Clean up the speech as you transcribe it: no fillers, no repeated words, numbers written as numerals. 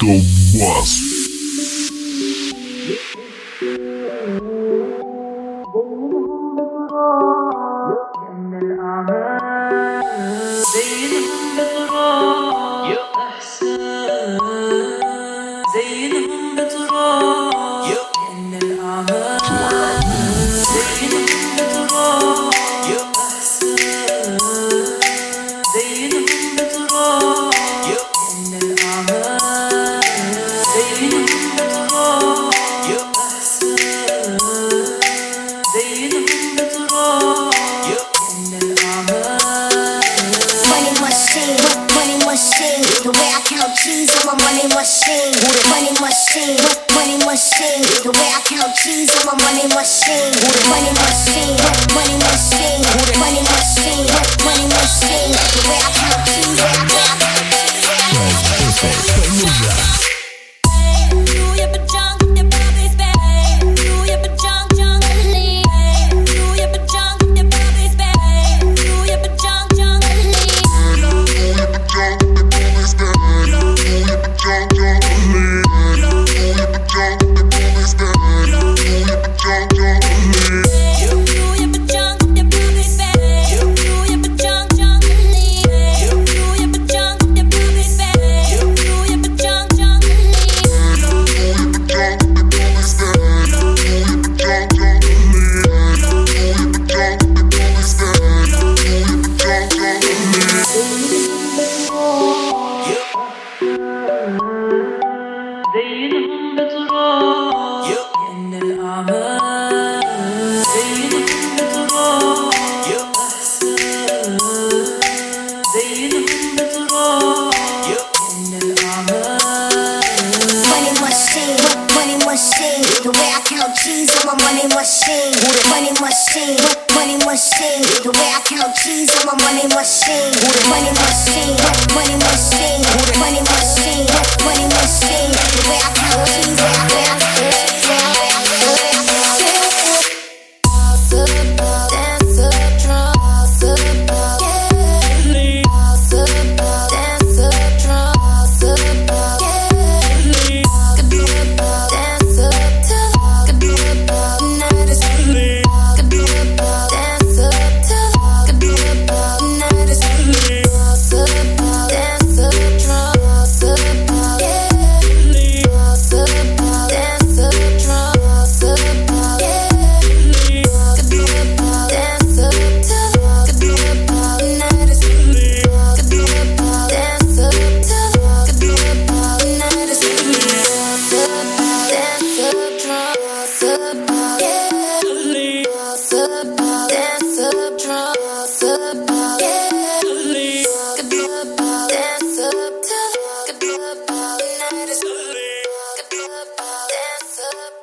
Колбас. The way I count cheese on my money machine. Money machine, money machine. The way I count cheese on my money machine. Money machine, money machine. Money machine, money machine. The way I count cheese, the way I count cheese on my money machine. Money machine, money machine. The way I count cheese on my money machine. Money machine, money machine. Money machine, money machine. The way I count cheese, the way I count cheese. Dance up.